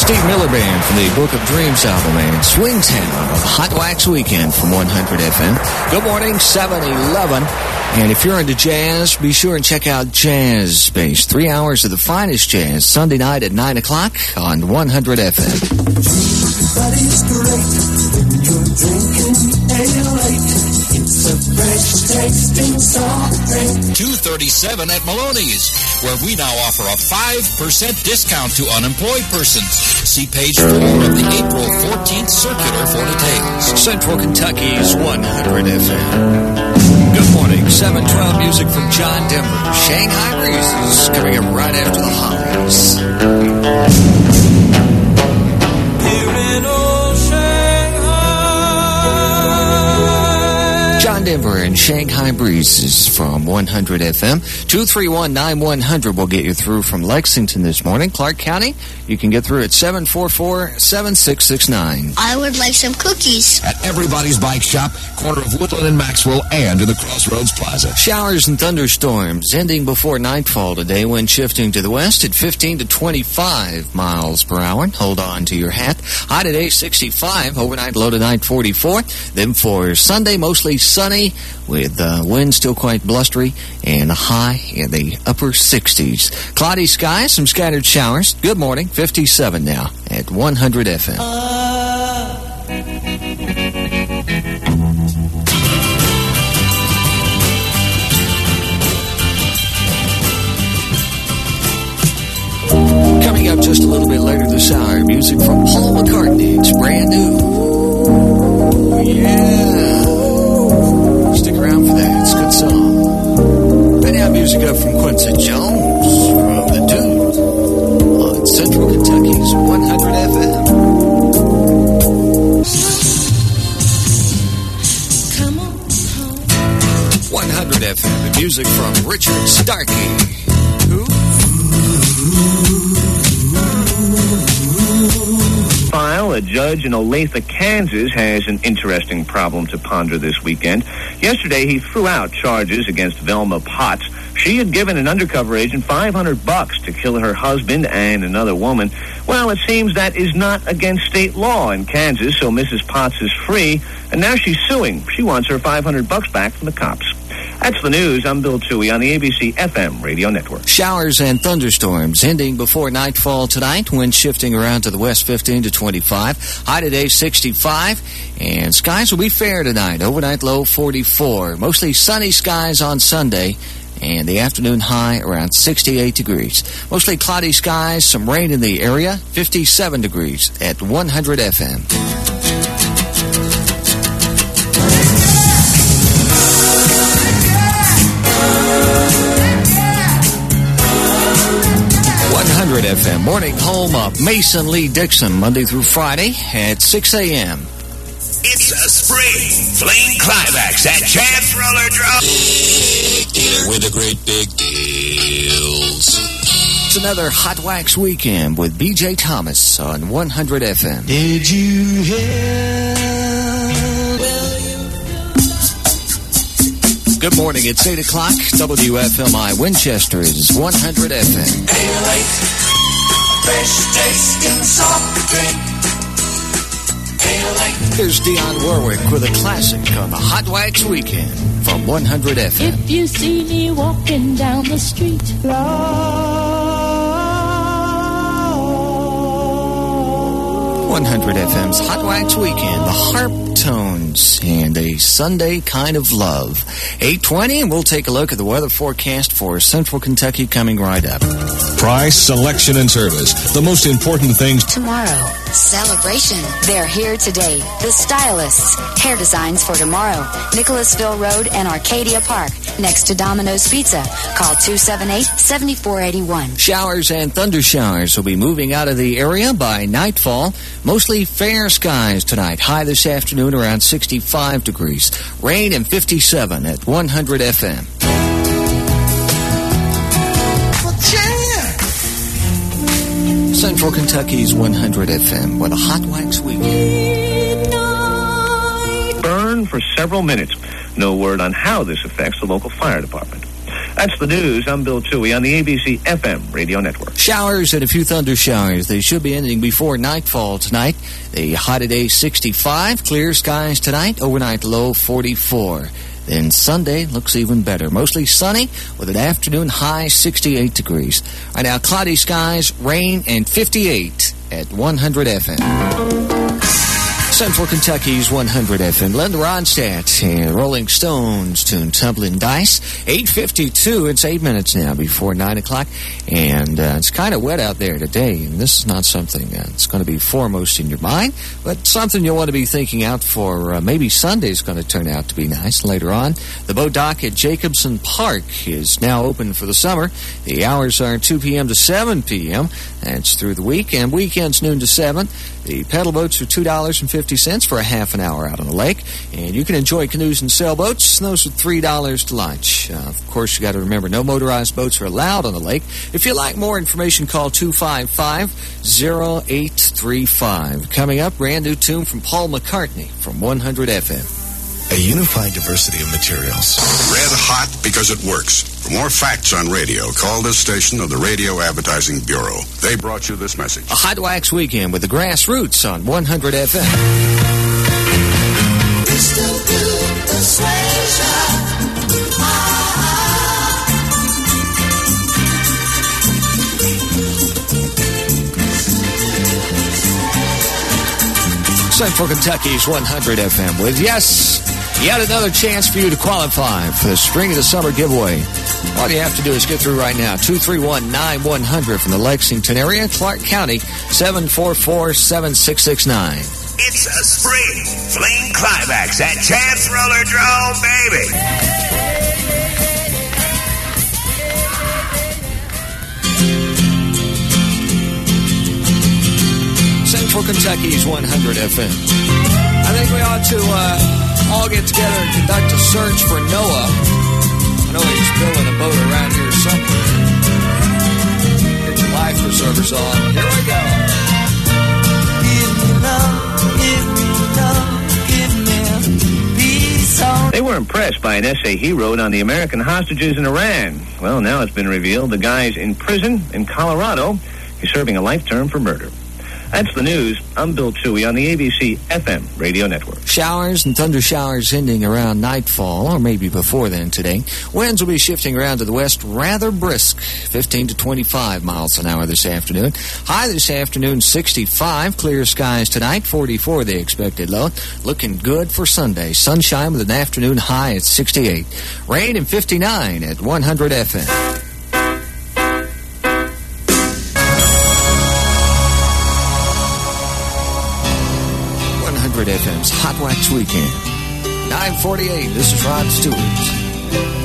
Steve Miller Band from the Book of Dreams album and Swingtown of Hot Wax Weekend from 100 FM. Good morning, 7:11. And if you're into jazz, be sure and check out Jazz Space. 3 hours of the finest jazz, Sunday night at 9 o'clock on 100 FM. Everybody's great when you're drinking ale. It's a fresh-tasting soft drink. 237 at Maloney's, where we now offer a 5% discount to unemployed persons. See page 4 of the April 14th circular for details. Central Kentucky's 100 FM. Good morning, 712 music from John Denver. Shanghai Breezes coming up right after the Hollies. Here in old Shanghai. John Denver and Shanghai Breezes from 100 FM. 231-9100 will get you through from Lexington this morning. Clark County, you can get through at 744-7669. I would like some cookies. At Everybody's Bike Shop, corner of Woodland and Maxwell, and in the Crossroads Plaza. Showers and thunderstorms ending before nightfall today. Wind shifting to the west at 15 to 25 miles per hour. Hold on to your hat. High today 65. Overnight low tonight 44. Then for Sunday, mostly sunny with wind still quite blustery and a high in the upper 60s. Cloudy skies, some scattered showers. Good morning. 57 now at 100 FM. Coming up just a little bit later this hour, music from Paul McCartney. It's brand new. Yeah. Stick around for that. It's a good song. Then have music up from Quincy Jones from The Dude on Central Kentucky's 100 FM. Come on home. 100 FM. The music from Richard Starkey. Who? A judge in Olathe, Kansas, has an interesting problem to ponder this weekend. Yesterday, he threw out charges against Velma Potts. She had given an undercover agent $500 to kill her husband and another woman. Well, it seems that is not against state law in Kansas, so Mrs. Potts is free, and now she's suing. She wants her $500 back from the cops. That's the news. I'm Bill Toohey on the ABC FM radio network. Showers and thunderstorms ending before nightfall tonight. Wind shifting around to the west 15 to 25. High today 65. And skies will be fair tonight. Overnight low 44. Mostly sunny skies on Sunday. And the afternoon high around 68 degrees. Mostly cloudy skies, some rain in the area. 57 degrees at 100 FM. 100 FM. Morning home of Mason Lee Dixon, Monday through Friday at 6 a.m. It's a spring fling climax at Chance Roller Drum with the great big deals. It's another Hot Wax Weekend with B.J. Thomas on 100 FM. Did you hear? Good morning. It's 8 o'clock. WFMI Winchester is 100 FM. Fresh tasting soft drink. Here's Dionne Warwick with a classic on the Hot Wax Weekend from 100 FM. If you see me walking down the street, 100 FM's Hot Wax Weekend, the harp tones, and a Sunday kind of love. 8:20, and we'll take a look at the weather forecast for Central Kentucky coming right up. Price, selection, and service. The most important things. Tomorrow. Celebration. They're here today. The Stylists. Hair designs for tomorrow. Nicholasville Road and Arcadia Park. Next to Domino's Pizza. Call 278-7481. Showers and thunder showers will be moving out of the area by nightfall. Mostly fair skies tonight. High this afternoon around 65 degrees. Rain and 57 at 100 FM. Central Kentucky's 100 FM with a Hot Wax Weekend. Burn for several minutes. No word on how this affects the local fire department. That's the news. I'm Bill Toohey on the ABC FM radio network. Showers and a few thunder showers. They should be ending before nightfall tonight. The high today 65. Clear skies tonight. Overnight low 44. Then Sunday looks even better. Mostly sunny with an afternoon high 68 degrees. Right now, cloudy skies, rain, and 58 at 100 FM. Central Kentucky's 100 FM. Linda Ronstadt and Rolling Stones tune Tumbling Dice. 8:52. It's 8 minutes now before 9 o'clock. And it's kind of wet out there today. And this is not something that's going to be foremost in your mind, but something you'll want to be thinking out for. Maybe Sunday's going to turn out to be nice later on. The boat dock at Jacobson Park is now open for the summer. The hours are 2 p.m. to 7 p.m. That's through the week. And weekends noon to 7. The pedal boats are $2.50 for a half an hour out on the lake. And you can enjoy canoes and sailboats. Those are $3 to lunch. Of course, you got to remember, no motorized boats are allowed on the lake. If you'd like more information, call 255-0835. Coming up, brand new tune from Paul McCartney from 100 FM. A unified diversity of materials. Red hot because it works. For more facts on radio, call this station of the Radio Advertising Bureau. They brought you this message. A Hot Wax Weekend with the Grassroots on 100 FM. Crystal good persuasion. Central Kentucky's 100 FM with, yes, yet another chance for you to qualify for the Spring of the Summer giveaway. All you have to do is get through right now. 231-9100 from the Lexington area, Clark County, 744-7669. It's a spring fling climax at Chance Roller Drome, baby. Central Kentucky's 100 FM. I think we ought to all get together and conduct a search for Noah. I know he's building a boat around here somewhere. Get your life preservers on. Here we go. Give me love, give me love, give me peace on. They were impressed by an essay he wrote on the American hostages in Iran. Well, now it's been revealed the guy's in prison in Colorado. He's serving a life term for murder. That's the news. I'm Bill Toohey on the ABC FM radio network. Showers and thunder showers ending around nightfall, or maybe before then today. Winds will be shifting around to the west rather brisk, 15 to 25 miles an hour this afternoon. High this afternoon, 65. Clear skies tonight, 44 the expected low. Looking good for Sunday. Sunshine with an afternoon high at 68. Rain and 59 at 100 FM. 100 FM's Hot Wax Weekend. 9:48. This is Rod Stewart.